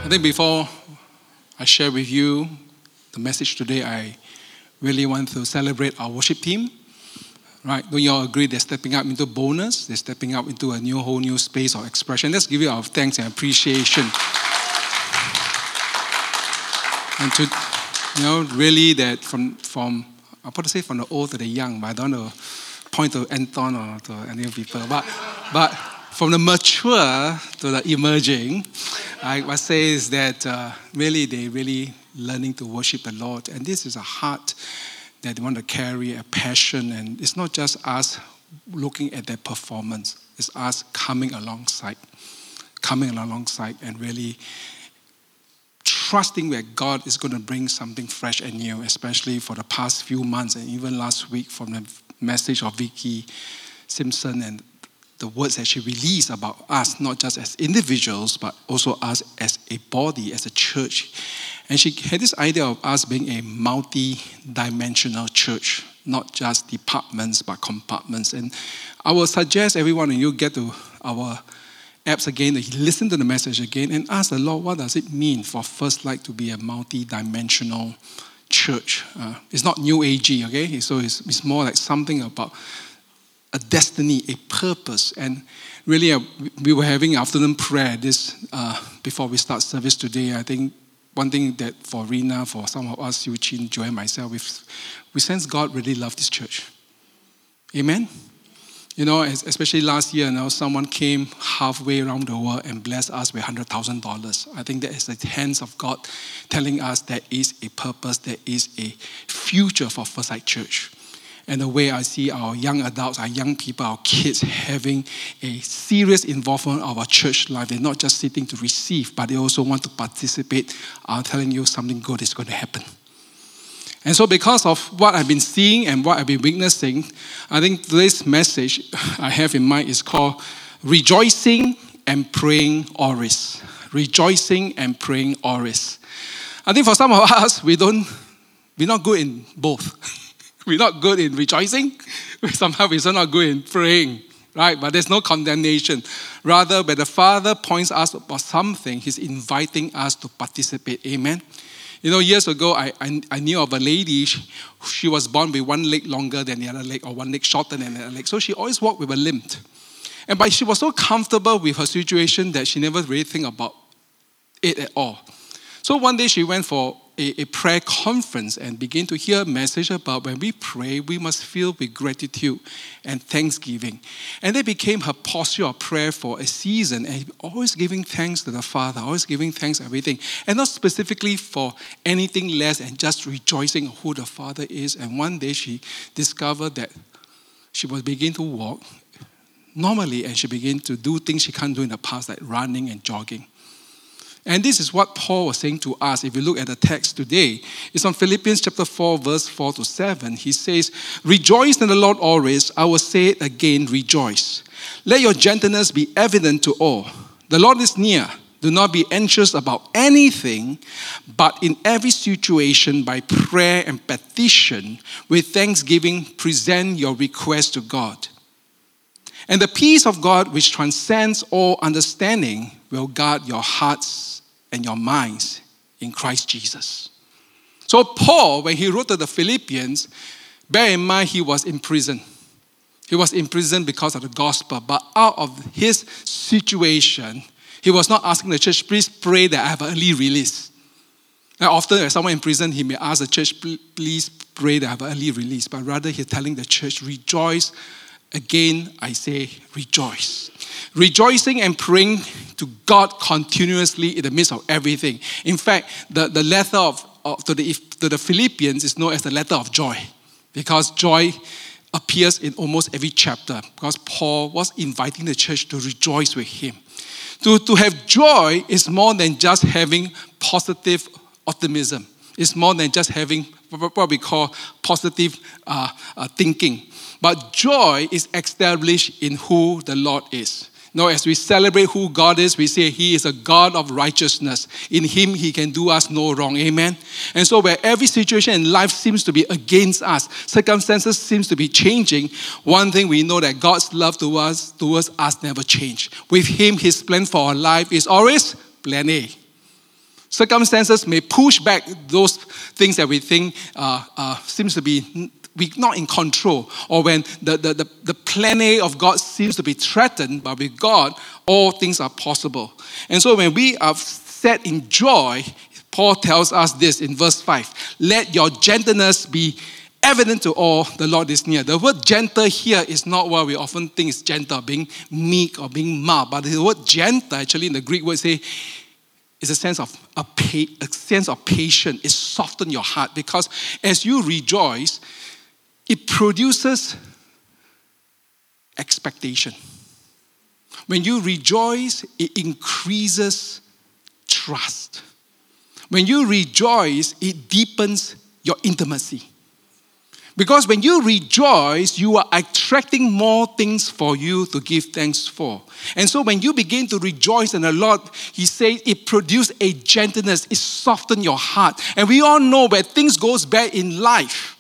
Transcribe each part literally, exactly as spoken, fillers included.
I think before I share with you the message today, I really want to celebrate our worship team. Right? Don't you all agree they're stepping up into bonus? They're stepping up into a new whole new space of expression. Let's give you our thanks and appreciation. And to, you know, really that from, from I'm about to say from the old to the young, but I don't want to point to Anton or to any people. But, but from the mature to the emerging, I must say is that uh, really they really learning to worship the Lord. And this is a heart that they want to carry, a passion. And it's not just us looking at their performance. It's us coming alongside, coming alongside and really trusting that God is going to bring something fresh and new, especially for the past few months and even last week from the message of Vicky Simpson and the words that she released about us, not just as individuals, but also us as a body, as a church. And she had this idea of us being a multi-dimensional church, not just departments, but compartments. And I will suggest everyone of you get to our apps again, listen to the message again, and ask the Lord, what does it mean for First Light to be a multi-dimensional church? Uh, it's not new agey, okay? So it's, it's more like something about a destiny, a purpose. And really, uh, we were having afternoon prayer this uh, before we start service today. I think one thing that for Rina, for some of us, Eugene, Joy, and myself, we we sense God really loved this church. Amen? You know, especially last year, you know, someone came halfway around the world and blessed us with one hundred thousand dollars. I think that is the hands of God telling us there is a purpose, there is a future for First Light Church. And the way I see our young adults, our young people, our kids having a serious involvement of our church life. They're not just sitting to receive, but they also want to participate. I'm telling you something good is going to happen. And so because of what I've been seeing and what I've been witnessing, I think today's message I have in mind is called Rejoicing and Praying Always. Rejoicing and Praying Always. I think for some of us, we don't, we're not good in both. We're not good in rejoicing. Somehow we're not good in praying, right? But there's no condemnation. Rather, when the Father points us about something, He's inviting us to participate. Amen? You know, years ago, I, I, I knew of a lady. She, she was born with one leg longer than the other leg, or one leg shorter than the other leg. So she always walked with a limp. And but she was so comfortable with her situation that she never really think about it at all. So one day she went for a, a prayer conference and began to hear a message about when we pray, we must feel with gratitude and thanksgiving. And that became her posture of prayer for a season, and always giving thanks to the Father, always giving thanks for everything, and not specifically for anything less, and just rejoicing of who the Father is. And one day she discovered that she was beginning to walk normally, and she began to do things she can't do in the past, like running and jogging. And this is what Paul was saying to us. If you look at the text today, it's on Philippians chapter four, verse four to seven. He says, "Rejoice in the Lord always. I will say it again, rejoice. Let your gentleness be evident to all. The Lord is near. Do not be anxious about anything, but in every situation, by prayer and petition, with thanksgiving, present your request to God. And the peace of God, which transcends all understanding, will guard your hearts and your minds in Christ Jesus." So Paul, when he wrote to the Philippians, bear in mind he was in prison. He was in prison because of the gospel. But out of his situation, he was not asking the church, please pray that I have an early release. Now, often when someone in prison, he may ask the church, please pray that I have an early release. But rather, he's telling the church, rejoice. Again, I say rejoice. Rejoicing and praying to God continuously in the midst of everything. In fact, the, the letter of, of to, the, to the Philippians is known as the letter of joy, because joy appears in almost every chapter, because Paul was inviting the church to rejoice with him. To, to have joy is more than just having positive optimism. It's more than just having what we call positive uh, uh, thinking. But joy is established in who the Lord is. Now, as we celebrate who God is, we say He is a God of righteousness. In Him, He can do us no wrong. Amen? And so where every situation in life seems to be against us, circumstances seems to be changing, one thing we know that God's love to us, towards us never change. With Him, His plan for our life is always plan A. Circumstances may push back those things that we think uh, uh, seems to be we not in control, or when the, the, the, the plan A of God seems to be threatened, but with God, all things are possible. And so when we are set in joy, Paul tells us this in verse five, let your gentleness be evident to all, the Lord is near. The word gentle here is not what we often think is gentle, being meek or being mild, but the word gentle actually in the Greek word say, is a sense of a, pa- a sense of patience. It softens your heart, because as you rejoice, it produces expectation. When you rejoice, it increases trust. When you rejoice, it deepens your intimacy. Because when you rejoice, you are attracting more things for you to give thanks for. And so when you begin to rejoice in the Lord, He says it produces a gentleness, it softens your heart. And we all know where things goes bad in life,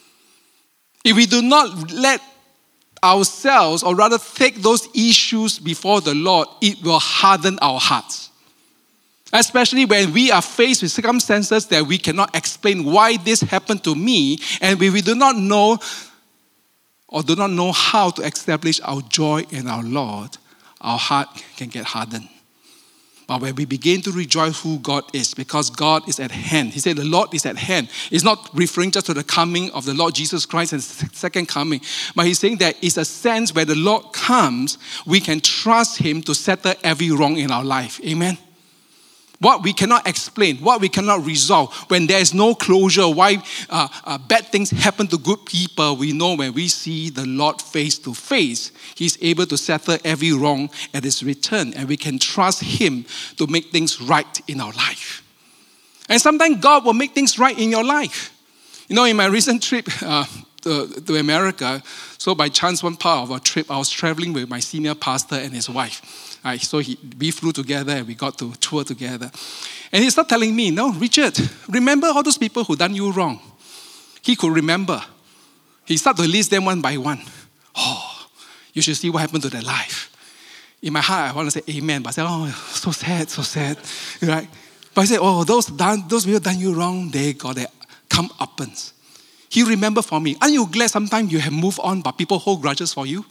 if we do not let ourselves, or rather take those issues before the Lord, it will harden our hearts. Especially when we are faced with circumstances that we cannot explain why this happened to me, and we, we do not know or do not know how to establish our joy in our Lord, our heart can get hardened. But when we begin to rejoice who God is, because God is at hand. He said the Lord is at hand. It's not referring just to the coming of the Lord Jesus Christ and second coming. But He's saying that it's a sense where the Lord comes, we can trust Him to settle every wrong in our life. Amen. What we cannot explain, what we cannot resolve, when there is no closure, why uh, uh, bad things happen to good people, we know when we see the Lord face to face, He's able to settle every wrong at His return, and we can trust Him to make things right in our life. And sometimes God will make things right in your life. You know, in my recent trip uh, to, to America, so by chance one part of our trip, I was traveling with my senior pastor and his wife. Right, so he, we flew together and we got to tour together. And he started telling me, no, Richard, remember all those people who done you wrong? He could remember. He started to list them one by one. Oh, you should see what happened to their life. In my heart, I want to say amen, but I said, oh, so sad, so sad. Right? But I said, oh, those done, those people done you wrong, they got their comeuppance. He remembered for me. Aren't you glad sometimes you have moved on, but people hold grudges for you?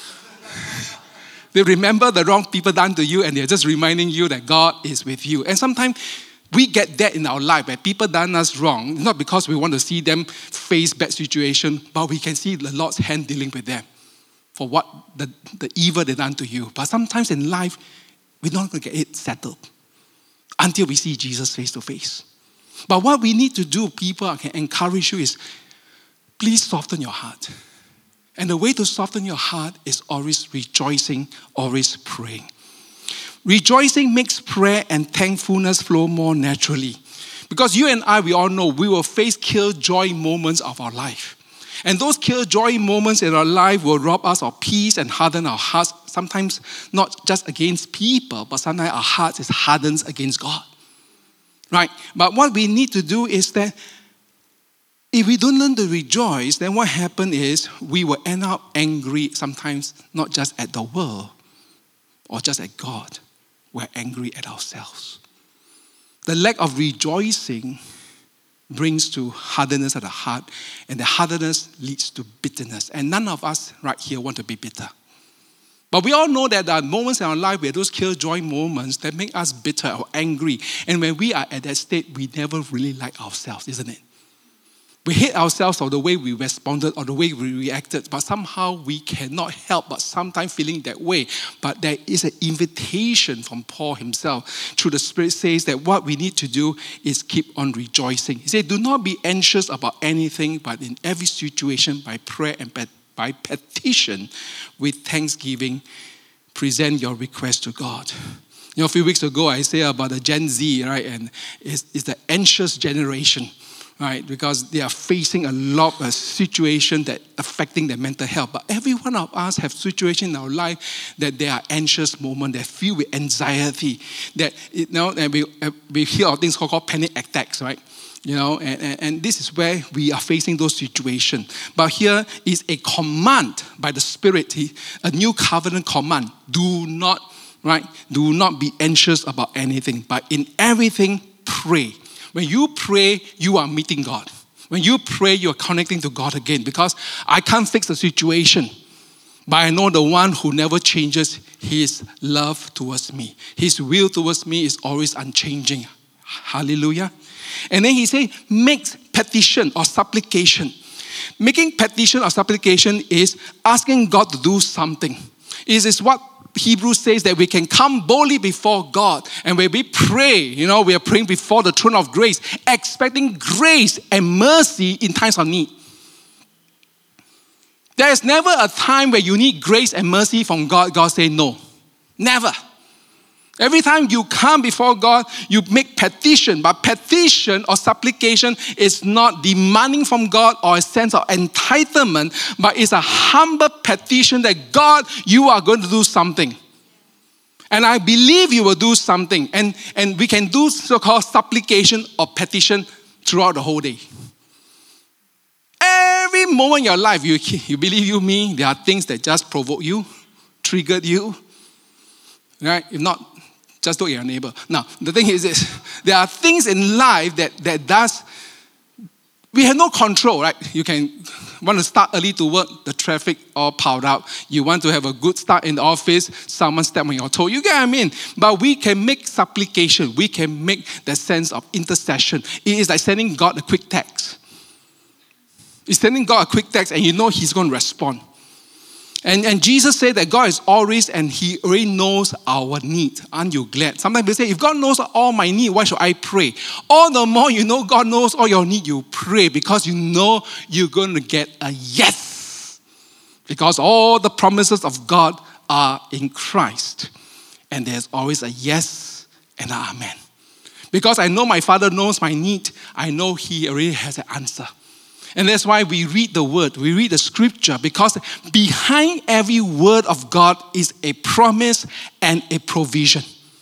They remember the wrong people done to you, and they're just reminding you that God is with you. And sometimes we get that in our life, where people done us wrong, not because we want to see them face bad situation, but we can see the Lord's hand dealing with them for what the, the evil they done to you. But sometimes in life, we're not going to get it settled until we see Jesus face to face. But what we need to do, people, I can encourage you, is please soften your heart. And the way to soften your heart is always rejoicing, always praying. Rejoicing makes prayer and thankfulness flow more naturally. Because you and I, we all know, we will face killjoy moments of our life. And those killjoy moments in our life will rob us of peace and harden our hearts. Sometimes not just against people, but sometimes our hearts is hardened against God. Right? But what we need to do is that if we don't learn to rejoice, then what happens is we will end up angry sometimes, not just at the world or just at God. We're angry at ourselves. The lack of rejoicing brings to hardness of the heart, and the hardness leads to bitterness. And none of us right here want to be bitter. But we all know that there are moments in our life where those killjoy moments that make us bitter or angry. And when we are at that state, we never really like ourselves, isn't it? We hate ourselves for the way we responded or the way we reacted, but somehow we cannot help but sometimes feeling that way. But there is an invitation from Paul himself through the Spirit says that what we need to do is keep on rejoicing. He said, do not be anxious about anything, but in every situation by prayer and by petition with thanksgiving, present your request to God. You know, a few weeks ago, I said about the Gen Z, right? And it's, it's the anxious generation. Right, because they are facing a lot of situations that affecting their mental health. But every one of us have situations in our life that they are anxious moments, they're filled with anxiety. That you know, and we we hear of things called panic attacks, right? You know, and, and, and this is where we are facing those situations. But here is a command by the Spirit, a new covenant command. Do not, right? Do not be anxious about anything, but in everything, pray. When you pray, you are meeting God. When you pray, you are connecting to God again, because I can't fix the situation. But I know the one who never changes, his love towards me. His will towards me is always unchanging. Hallelujah. And then he said, make petition or supplication. Making petition or supplication is asking God to do something. It is what Hebrews says, that we can come boldly before God. And when we pray, you know, we are praying before the throne of grace, expecting grace and mercy in times of need. There is never a time where you need grace and mercy from God, God say no. Never. Every time you come before God, you make petition. But petition or supplication is not demanding from God or a sense of entitlement, but it's a humble petition that God, you are going to do something. And I believe you will do something. And, and we can do so-called supplication or petition throughout the whole day. Every moment in your life, you, you believe you, me, there are things that just provoke you, triggered you. Right? If not, just look at your neighbor. Now, the thing is this, there are things in life that, that does, we have no control, right? You can want to start early to work, the traffic all piled out. You want to have a good start in the office, someone step on your toe. You get what I mean? But we can make supplication. We can make the sense of intercession. It is like sending God a quick text. It's sending God a quick text and you know he's going to respond. And, and Jesus said that God is always, and he already knows our need. Aren't you glad? Sometimes we say, if God knows all my need, why should I pray? All the more you know God knows all your need, you pray because you know you're going to get a yes. Because all the promises of God are in Christ. And there's always a yes and an amen. Because I know my Father knows my need, I know he already has an answer. And that's why we read the word, we read the scripture, because behind every word of God is a promise and a provision.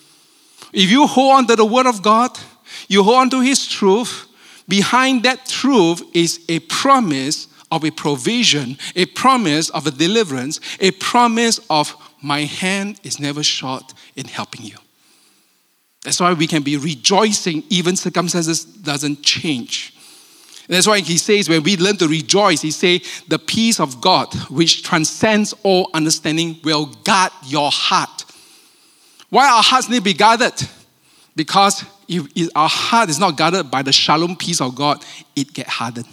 If you hold on to the word of God, you hold on to his truth, behind that truth is a promise of a provision, a promise of a deliverance, a promise of my hand is never short in helping you. That's why we can be rejoicing even circumstances doesn't change. That's why he says when we learn to rejoice, he says the peace of God which transcends all understanding will guard your heart. Why our hearts need to be guarded? Because if, if our heart is not guarded by the shalom peace of God, it gets hardened.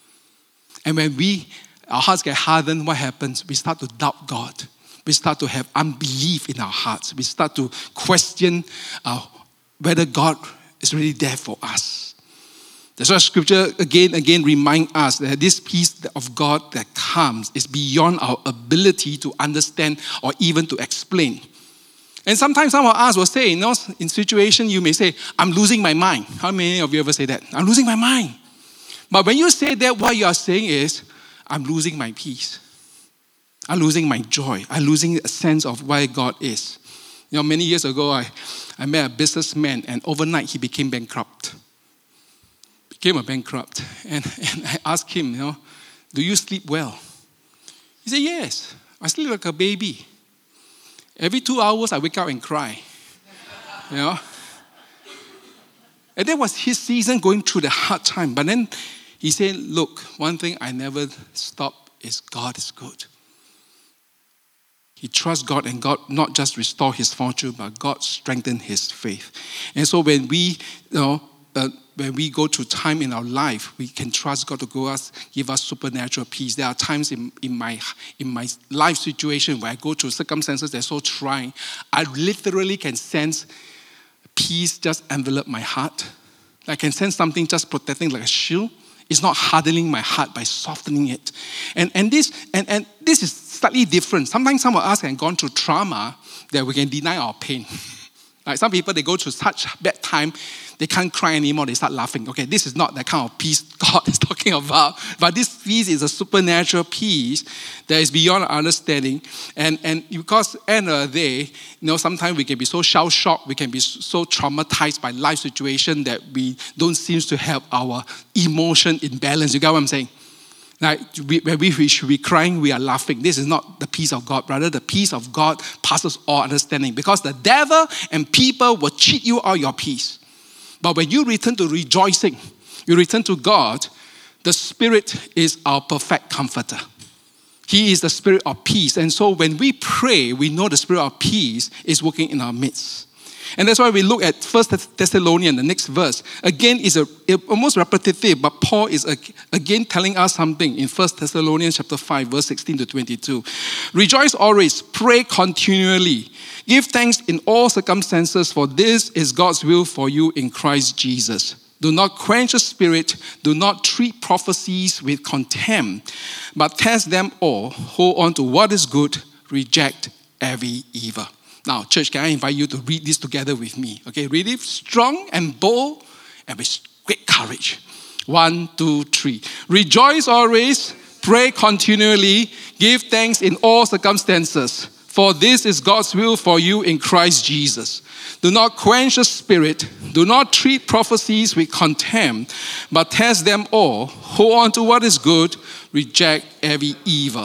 And when we, our hearts get hardened, what happens? We start to doubt God. We start to have unbelief in our hearts. We start to question uh, whether God is really there for us. That's why scripture again again reminds us that this peace of God that comes is beyond our ability to understand or even to explain. And sometimes some of us will say, you know, in situation you may say, I'm losing my mind. How many of you ever say that? I'm losing my mind. But when you say that, what you are saying is, I'm losing my peace. I'm losing my joy. I'm losing a sense of where God is. You know, many years ago, I, I met a businessman and overnight he became bankrupt. Became a bankrupt. And, and I asked him, you know, do you sleep well? He said, yes. I sleep like a baby. Every two hours, I wake up and cry. You know? And that was his season going through the hard time. But then he said, look, one thing I never stop is God is good. He trusts God and God not just restore his fortune, but God strengthened his faith. And so when we, you know, uh, when we go through time in our life, we can trust God to go us, give us supernatural peace. There are times in, in my in my life situation where I go through circumstances that are so trying, I literally can sense peace just envelop my heart. I can sense something just protecting like a shield. It's not hardening my heart by softening it. And and this and, and this is slightly different. Sometimes some of us have gone through trauma that we can deny our pain. Like some people, they go through such bad time, they can't cry anymore, they start laughing. Okay, this is not the kind of peace God is talking about. But this peace is a supernatural peace that is beyond our understanding. And, and because at the end of the day, you know, sometimes we can be so shell-shocked, we can be so traumatized by life situation that we don't seem to have our emotion in balance. You get what I'm saying? Like, we, when we should be crying, we are laughing. This is not the peace of God. Rather, the peace of God passes all understanding. Because the devil and people will cheat you out of your peace. But when you return to rejoicing, you return to God, the Spirit is our perfect comforter. He is the Spirit of peace. And so when we pray, we know the Spirit of peace is working in our midst. And that's why we look at First Thessalonians, the next verse. Again, it's a, it almost repetitive, but Paul is again telling us something in First Thessalonians chapter five, verse sixteen to twenty-two. Rejoice always, pray continually. Give thanks in all circumstances, for this is God's will for you in Christ Jesus. Do not quench the spirit, do not treat prophecies with contempt, but test them all, hold on to what is good, reject every evil. Now, church, can I invite you to read this together with me? Okay, read it strong and bold and with great courage. One, two, three. Rejoice always, pray continually, give thanks in all circumstances, for this is God's will for you in Christ Jesus. Do not quench the spirit, do not treat prophecies with contempt, but test them all, hold on to what is good, reject every evil.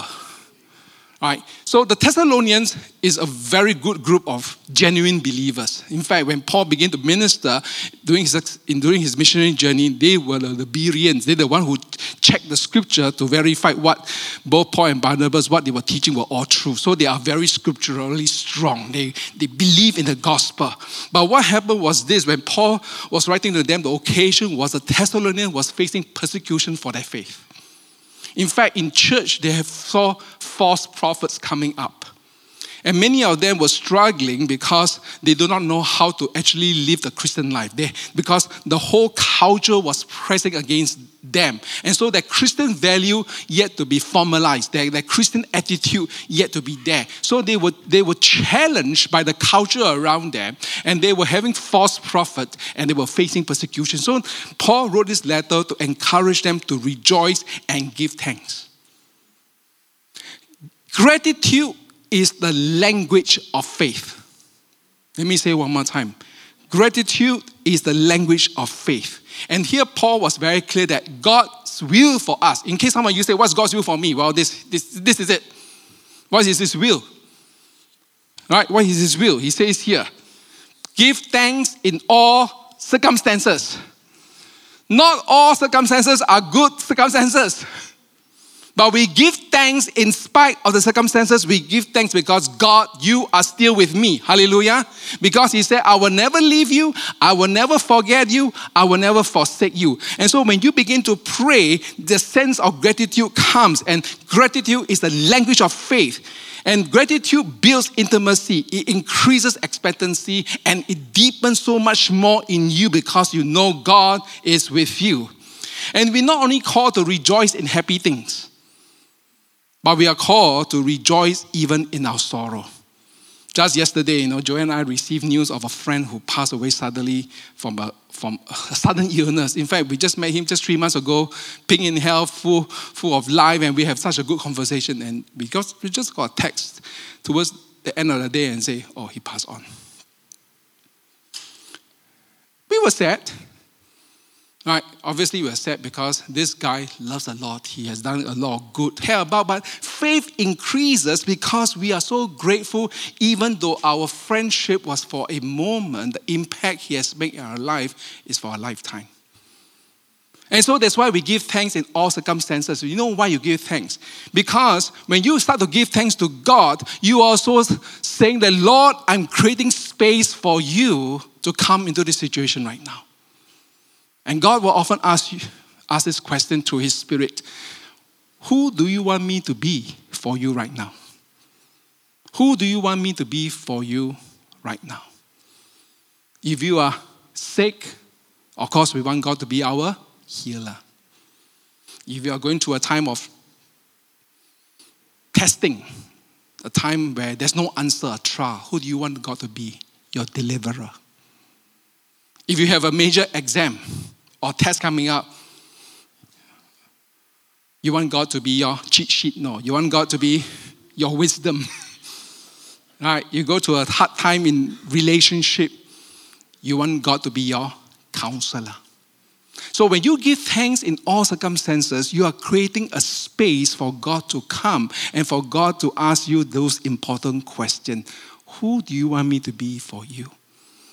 All right. So the Thessalonians is a very good group of genuine believers. In fact, when Paul began to minister during his, in, during his missionary journey, they were the Bereans. They're the one who checked the scripture to verify what both Paul and Barnabas, what they were teaching were all true. So they are very scripturally strong. They, they believe in the gospel. But what happened was this: when Paul was writing to them, the occasion was the Thessalonians was facing persecution for their faith. In fact, in church, they have saw false prophets coming up. And many of them were struggling because they do not know how to actually live the Christian life. They, because the whole culture was pressing against them. And so their Christian value yet to be formalized. Their, their Christian attitude yet to be there. So they were, they were challenged by the culture around them. And they were having false prophets. And they were facing persecution. So Paul wrote this letter to encourage them to rejoice and give thanks. Gratitude is the language of faith. Let me say it one more time. Gratitude is the language of faith. And here Paul was very clear that God's will for us, in case some of you say, what's God's will for me? Well, this, this, this is it. What is his will? Right? What is his will? He says here, give thanks in all circumstances. Not all circumstances are good circumstances. But we give thanks in spite of the circumstances. We give thanks because God, you are still with me. Hallelujah. Because he said, I will never leave you. I will never forget you. I will never forsake you. And so when you begin to pray, the sense of gratitude comes. And gratitude is the language of faith. And gratitude builds intimacy. It increases expectancy. And it deepens so much more in you because you know God is with you. And we not only called to rejoice in happy things, but we are called to rejoice even in our sorrow. Just yesterday, you know, Joy and I received news of a friend who passed away suddenly from a, from a sudden illness. In fact, we just met him just three months ago, pink in health, full, full of life, and we have such a good conversation. And because we just got a text towards the end of the day and say, oh, he passed on. We were sad. Right, obviously we are sad because this guy loves the Lord. He has done a lot of good here about, but faith increases because we are so grateful, even though our friendship was for a moment, the impact he has made in our life is for a lifetime. And so that's why we give thanks in all circumstances. You know why you give thanks? Because when you start to give thanks to God, you are also saying that, Lord, I'm creating space for you to come into this situation right now. And God will often ask you, ask this question through his Spirit. Who do you want me to be for you right now? Who do you want me to be for you right now? If you are sick, of course we want God to be our healer. If you are going through a time of testing, a time where there's no answer, a trial, who do you want God to be? Your deliverer. If you have a major exam or test coming up, you want God to be your cheat sheet? No. You want God to be your wisdom. Right? You go to a hard time in relationship, you want God to be your counselor. So when you give thanks in all circumstances, you are creating a space for God to come and for God to ask you those important questions. Who do you want me to be for you?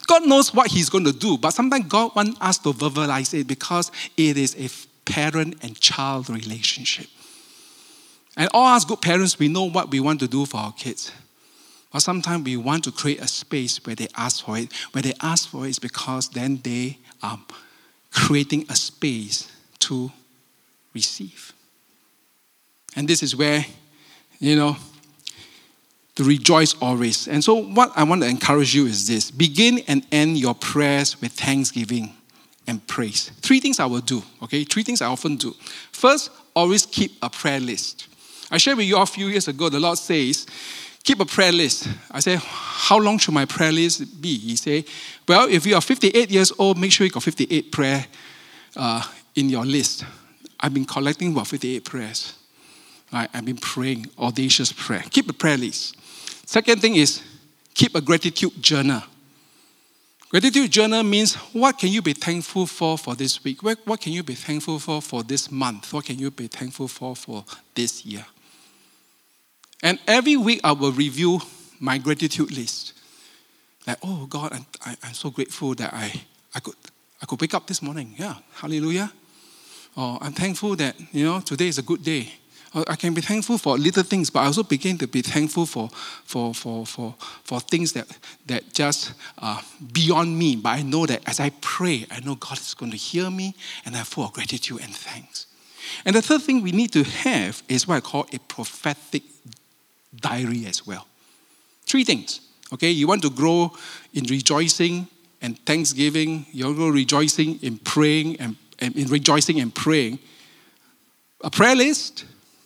God knows what He's going to do, but sometimes God wants us to verbalize it because it is a parent and child relationship. And all us good parents, we know what we want to do for our kids. But sometimes we want to create a space where they ask for it. Where they ask for it is because then they are creating a space to receive. And this is where, you know, to rejoice always. And so what I want to encourage you is this. Begin and end your prayers with thanksgiving and praise. Three things I will do, okay? Three things I often do. First, always keep a prayer list. I shared with you a few years ago, the Lord says, keep a prayer list. I say, how long should my prayer list be? He say, well, if you are fifty-eight years old, make sure you got fifty-eight prayer uh, in your list. I've been collecting about fifty-eight prayers. Right? I've been praying, audacious prayer. Keep a prayer list. Second thing is, keep a gratitude journal. Gratitude journal means, what can you be thankful for for this week? What, what can you be thankful for for this month? What can you be thankful for for this year? And every week I will review my gratitude list. Like, oh God, I'm, I, I'm so grateful that I, I could I could wake up this morning. Yeah, hallelujah. Or I'm thankful that, you know, today is a good day. I can be thankful for little things, but I also begin to be thankful for for for for, for things that, that just uh, beyond me. But I know that as I pray, I know God is going to hear me, and I'm full of gratitude and thanks. And the third thing we need to have is what I call a prophetic diary as well. Three things, okay? You want to grow in rejoicing and thanksgiving. You want to grow rejoicing in praying and, and in rejoicing and praying. A prayer list,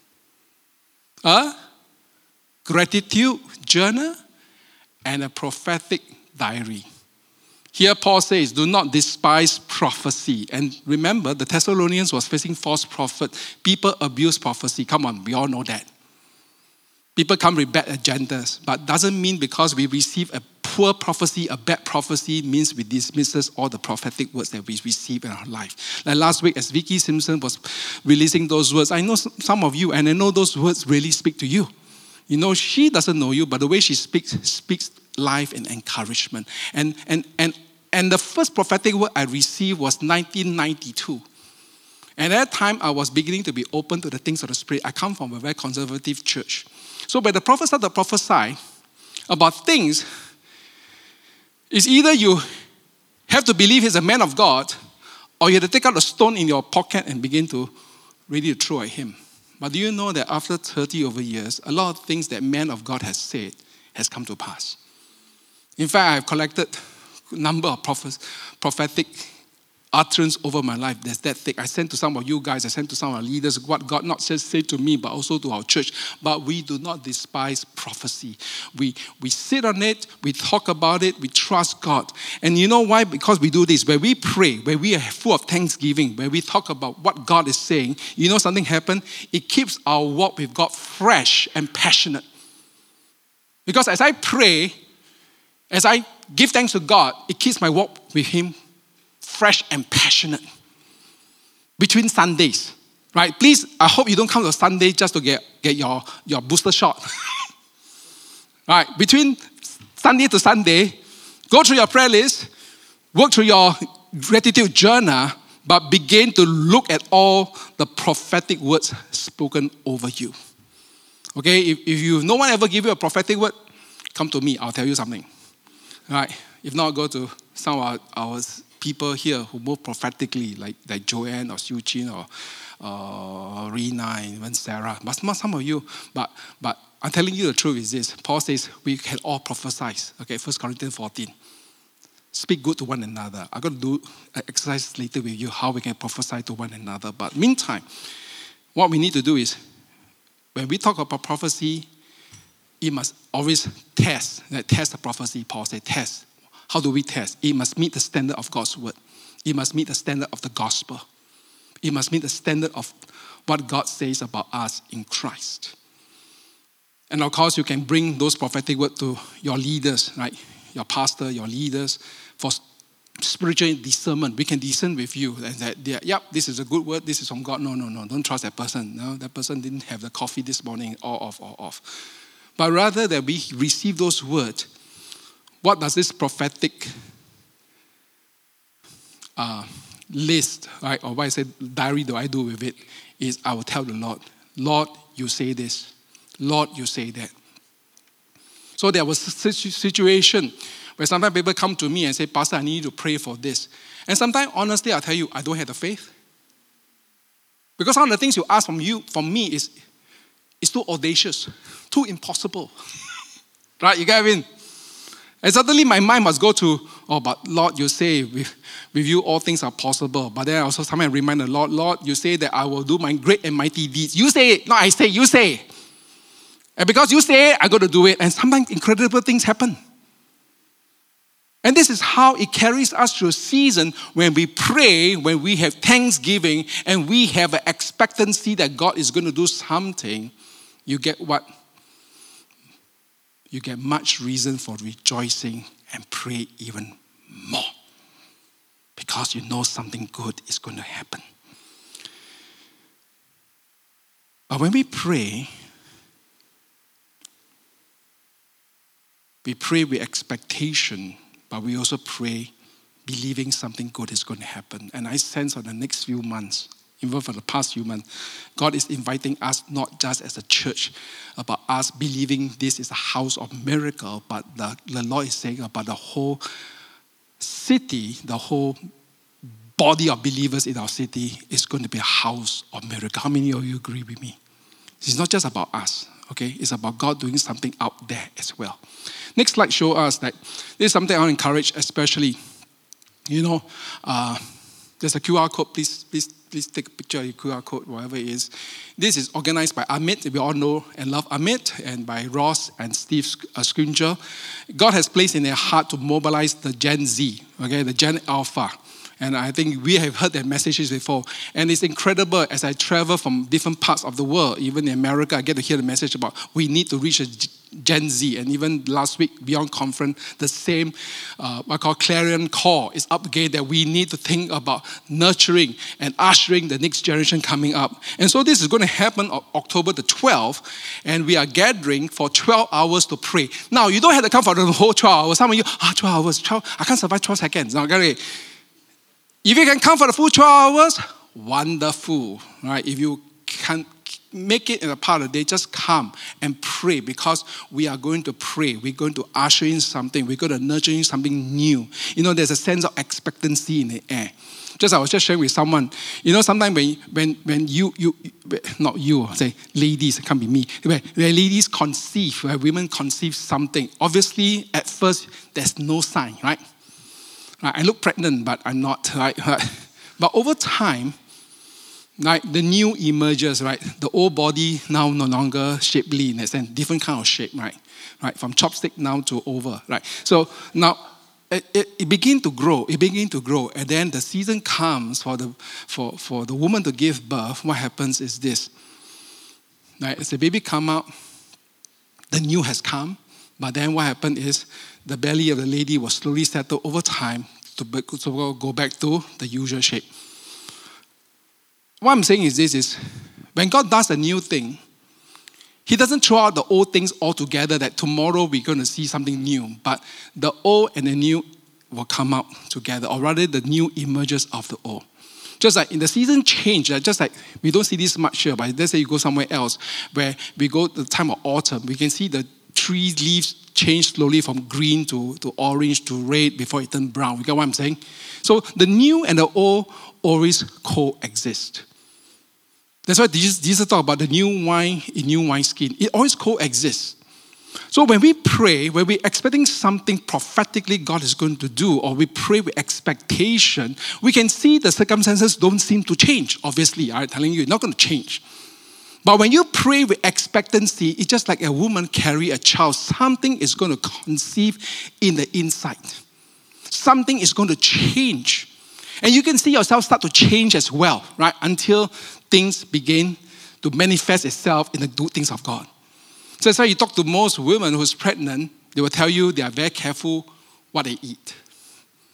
a gratitude journal, and a prophetic diary. Here Paul says, do not despise prophecy. And remember, the Thessalonians was facing false prophet. People abuse prophecy. Come on, we all know that. People come with bad agendas, but doesn't mean because we receive a poor prophecy, a bad prophecy, means we dismiss all the prophetic words that we receive in our life. Like last week, as Vicky Simpson was releasing those words, I know some of you, and I know those words really speak to you. You know, she doesn't know you, but the way she speaks, speaks life and encouragement. And, and, and, and the first prophetic word I received was nineteen ninety-two. And at that time, I was beginning to be open to the things of the Spirit. I come from a very conservative church. So when the prophet started to prophesy about things, it's either you have to believe he's a man of God, or you have to take out a stone in your pocket and begin to ready to throw at him. But do you know that after thirty over years, a lot of things that man of God has said has come to pass? In fact, I've collected a number of prophets, prophetic utterance over my life. That's that thick. I sent to some of you guys, I sent to some of our leaders what God not just said to me, but also to our church. But we do not despise prophecy. We, we sit on it, we talk about it, we trust God. And you know why? Because we do this. Where we pray, where we are full of thanksgiving, where we talk about what God is saying, you know something happened? It keeps our walk with God fresh and passionate. Because as I pray, as I give thanks to God, it keeps my walk with Him fresh and passionate. Between Sundays, right? Please, I hope you don't come to Sunday just to get, get your, your booster shot. Right? Between Sunday to Sunday, go through your prayer list, work through your gratitude journal, but begin to look at all the prophetic words spoken over you. Okay? If, if you no one ever give you a prophetic word, come to me, I'll tell you something. Right? If not, go to some of our, our people here who move prophetically, like, like Joanne or Siu Chin or uh, Rina and even Sarah. But not some of you. But but I'm telling you the truth is this. Paul says we can all prophesy. Okay, First Corinthians fourteen. Speak good to one another. I'm going to do an exercise later with you how we can prophesy to one another. But meantime, what we need to do is, when we talk about prophecy, it must always test. Like, test the prophecy. Paul said test. How do we test? It must meet the standard of God's word. It must meet the standard of the gospel. It must meet the standard of what God says about us in Christ. And of course, you can bring those prophetic words to your leaders, right? Your pastor, your leaders, for spiritual discernment. We can discern with you. And that, yep, this is a good word. This is from God. No, no, no. Don't trust that person. No, that person didn't have the coffee this morning. All off, all off. But rather that we receive those words. What does this prophetic uh, list, right, or what I say diary do I do with it, is I will tell the Lord, Lord, you say this. Lord, you say that. So there was a situation where sometimes people come to me and say, Pastor, I need you to pray for this. And sometimes, honestly, I tell you, I don't have the faith. Because some of the things you ask from you, from me is, is too audacious, too impossible. Right, you get what I mean? And suddenly my mind must go to, oh, but Lord, you say with, with you all things are possible. But then I also sometimes remind the Lord, Lord, you say that I will do my great and mighty deeds. You say it, not I say, you say. And because you say it, I'm going to do it. And sometimes incredible things happen. And this is how it carries us through a season when we pray, when we have thanksgiving, and we have an expectancy that God is going to do something. You get what? You get much reason for rejoicing and pray even more. Because you know something good is going to happen. But when we pray, we pray with expectation, but we also pray believing something good is going to happen. And I sense for the next few months, even for the past few months, God is inviting us not just as a church about us believing this is a house of miracle, but the, the Lord is saying about the whole city, the whole body of believers in our city is going to be a house of miracle. How many of you agree with me? It's not just about us, okay? It's about God doing something out there as well. Next slide shows us that this is something I want to encourage, especially, you know, uh, there's a Q R code. Please, please, please take a picture of your Q R code, whatever it is. This is organized by Amit. We all know and love Amit, and by Ross and Steve Scringer. God has placed in their heart to mobilize the Gen Z, okay, the Gen Alpha. And I think we have heard their messages before. And it's incredible as I travel from different parts of the world, even in America, I get to hear the message about we need to reach a Gen Z. And even last week, Beyond Conference, the same, uh, what I call clarion call is up again that we need to think about nurturing and ushering the next generation coming up. And so this is going to happen on October the twelfth. And we are gathering for twelve hours to pray. Now, you don't have to come for the whole twelve hours. Some of you, ah, twelve hours, twelve, I can't survive twelve seconds. Now, if you can come for the full twelve hours, wonderful, right? If you can make it in a part of the day, just come and pray, because we are going to pray. We're going to usher in something. We're going to nurture in something new. You know, there's a sense of expectancy in the air. Just I was just sharing with someone, you know, sometimes when when when you, you not you, say ladies, it can't be me, when, when ladies conceive, when women conceive something, obviously at first there's no sign, right? I look pregnant, but I'm not, right? But over time, right, the new emerges, right? The old body now no longer shapely in a sense, different kind of shape, right? Right, from chopstick now to oval, right? So now it, it, it begins to grow, it begins to grow, and then the season comes for the for, for the woman to give birth. What happens is this, right? As the baby come out, the new has come, but then what happened is the belly of the lady was slowly settled over time to go back to the usual shape. What I'm saying is this is, when God does a new thing, He doesn't throw out the old things altogether that tomorrow we're going to see something new. But the old and the new will come out together, or rather the new emerges of the old. Just like in the season change, just like we don't see this much here, but let's say you go somewhere else where we go to the time of autumn, we can see the tree leaves change slowly from green to, to orange to red before it turns brown. You get what I'm saying? So the new and the old always coexist. That's why Jesus talked about the new wine in new wineskin. It always coexists. So when we pray, when we're expecting something prophetically God is going to do, or we pray with expectation, we can see the circumstances don't seem to change. Obviously, I'm telling you, it's not going to change. But when you pray with expectancy, it's just like a woman carry a child. Something is going to conceive in the inside. Something is going to change. And you can see yourself start to change as well, right? Until things begin to manifest itself in the good things of God. So that's why you talk to most women who's pregnant, they will tell you they are very careful what they eat.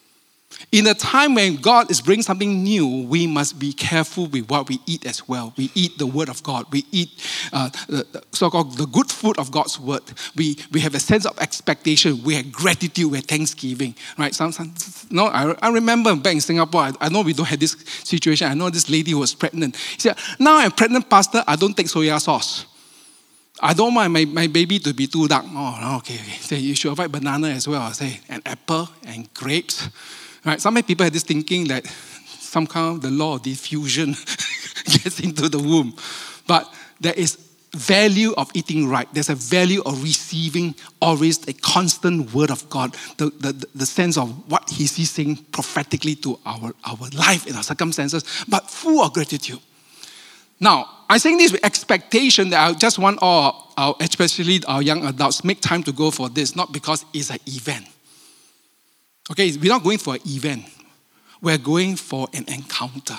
In a time when God is bringing something new, we must be careful with what we eat as well. We eat the word of God. We eat uh, the, the so-called the good food of God's word. We we have a sense of expectation. We have gratitude. We have thanksgiving. Right? Some, some, no, I, I remember back in Singapore, I, I know we don't have this situation. I know this lady who was pregnant. She said, now I'm pregnant, pastor, I don't take soya sauce. I don't want my, my baby to be too dark. Oh, okay, okay. Say, you should avoid banana as well. I say, and apple and grapes. Right? Some people have this thinking that somehow the law of diffusion gets into the womb. But there is value of eating right. There's a value of receiving always a constant word of God. The, the, the sense of what He's saying prophetically to our, our life and our circumstances, but full of gratitude. Now, I'm saying this with expectation that I just want all, our, especially our young adults, make time to go for this, not because it's an event. Okay, we're not going for an event. We're going for an encounter.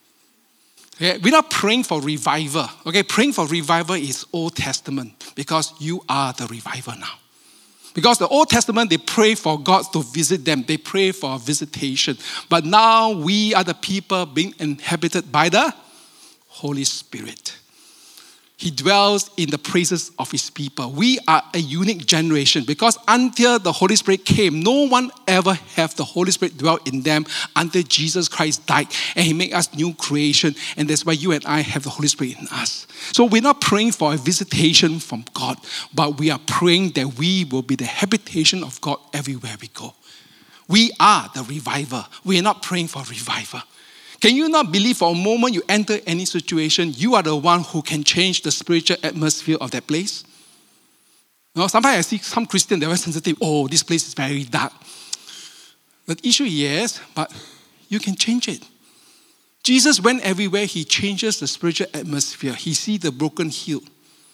Okay, we're not praying for revival. Okay, praying for revival is Old Testament because you are the revival now. Because the Old Testament, they pray for God to visit them. They pray for a visitation. But now we are the people being inhabited by the Holy Spirit. He dwells in the praises of His people. We are a unique generation because until the Holy Spirit came, no one ever have the Holy Spirit dwell in them until Jesus Christ died and He made us new creation. And that's why you and I have the Holy Spirit in us. So we're not praying for a visitation from God, but we are praying that we will be the habitation of God everywhere we go. We are the reviver. We are not praying for revival. Can you not believe for a moment you enter any situation, you are the one who can change the spiritual atmosphere of that place? You know, sometimes I see some Christians, they're very sensitive. Oh, this place is very dark. The issue, yes, but you can change it. Jesus went everywhere. He changes the spiritual atmosphere. He sees the broken healed.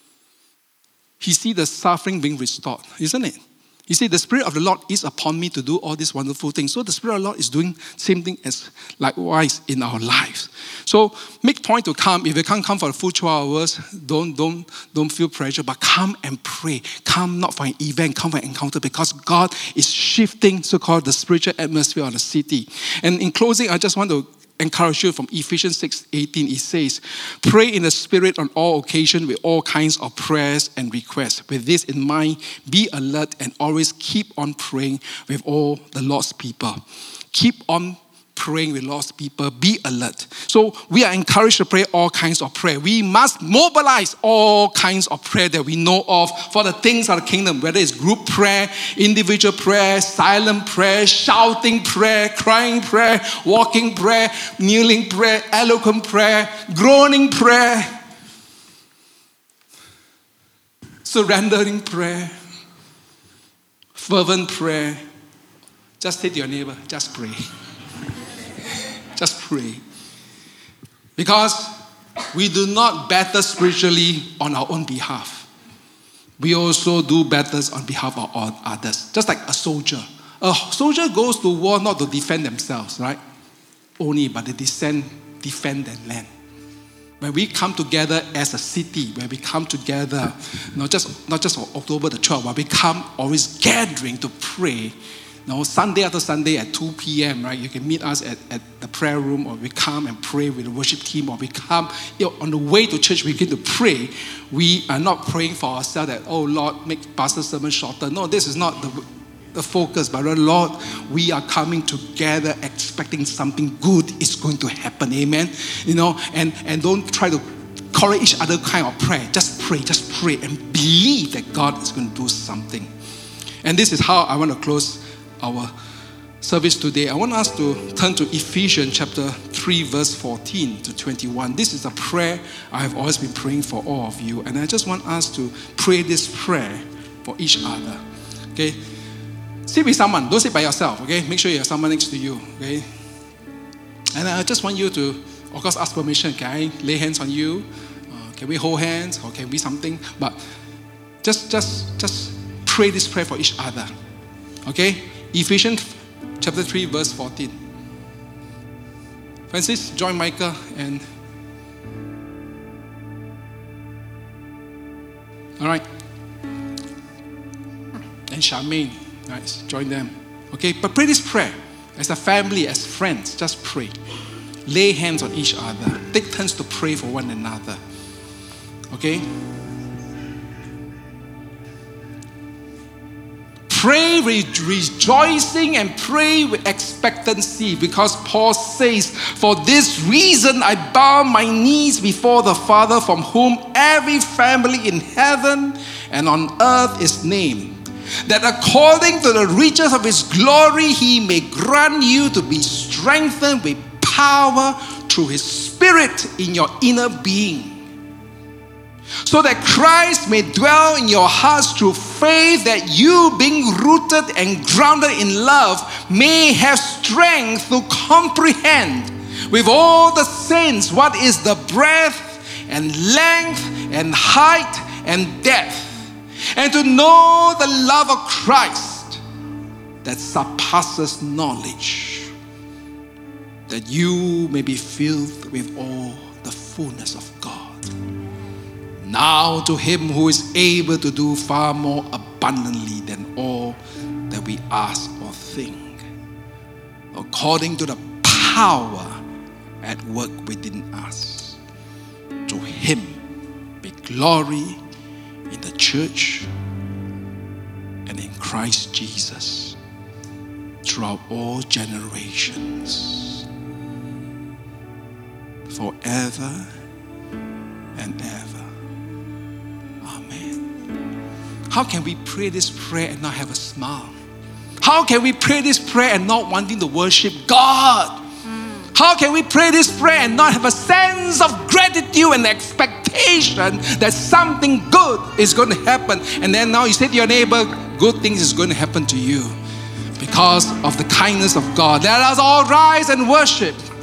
He sees the suffering being restored, isn't it? He said, the Spirit of the Lord is upon me to do all these wonderful things. So the Spirit of the Lord is doing same thing as likewise in our lives. So make point to come. If you can't come for the full twelve hours, don't, don't, don't feel pressure, but come and pray. Come not for an event, come for an encounter because God is shifting so-called the spiritual atmosphere of the city. And in closing, I just want to encourage you from Ephesians six eighteen. It says, pray in the Spirit on all occasions with all kinds of prayers and requests. With this in mind, be alert and always keep on praying with all the Lord's people. Keep on praying with lost people. Be alert. So we are encouraged to pray all kinds of prayer. We must mobilize all kinds of prayer that we know of for the things of the kingdom, whether it's group prayer, individual prayer, silent prayer, shouting prayer, crying prayer, walking prayer, kneeling prayer, eloquent prayer, groaning prayer, surrendering prayer, fervent prayer. Just say to your neighbor, just pray. Just pray. Because we do not battle spiritually on our own behalf. We also do battles on behalf of all others. Just like a soldier. A soldier goes to war not to defend themselves, right? Only, but they descend, defend their land. When we come together as a city, when we come together, not just, not just on October the twelfth, but we come always gathering to pray. Now, Sunday after Sunday at two p.m., right, you can meet us at, at the prayer room, or we come and pray with the worship team, or we come, you know, on the way to church, we begin to pray. We are not praying for ourselves that, oh, Lord, make pastor's sermon shorter. No, this is not the, the focus, but Lord, we are coming together expecting something good is going to happen. Amen? You know, and, and don't try to correct each other kind of prayer. Just pray, just pray, and believe that God is going to do something. And this is how I want to close our service today. I want us to turn to Ephesians chapter three, verse fourteen to twenty-one. This is a prayer I have always been praying for all of you. And I just want us to pray this prayer for each other. Okay? Sit with someone. Don't sit by yourself. Okay? Make sure you have someone next to you. Okay? And I just want you to, of course, ask permission. Can I lay hands on you? Uh, can we hold hands? Or can we something? But just, just, just pray this prayer for each other. Okay? Ephesians chapter three, verse fourteen. Francis, join Michael and... All right. And Charmaine, nice, join them. Okay, but pray this prayer. As a family, as friends, just pray. Lay hands on each other. Take turns to pray for one another. Okay? Pray with rejoicing and pray with expectancy, because Paul says, for this reason I bow my knees before the Father, from whom every family in heaven and on earth is named, that according to the riches of his glory he may grant you to be strengthened with power through his Spirit in your inner being, so that Christ may dwell in your hearts through faith, that you, being rooted and grounded in love, may have strength to comprehend with all the saints what is the breadth and length and height and depth, and to know the love of Christ that surpasses knowledge, that you may be filled with all the fullness of God. Now to him who is able to do far more abundantly than all that we ask or think, according to the power at work within us. To him be glory in the church and in Christ Jesus throughout all generations, forever and ever. How can we pray this prayer and not have a smile? How can we pray this prayer and not wanting to worship God? How can we pray this prayer and not have a sense of gratitude and expectation that something good is going to happen? And then now you say to your neighbor, good things is going to happen to you because of the kindness of God. Let us all rise and worship.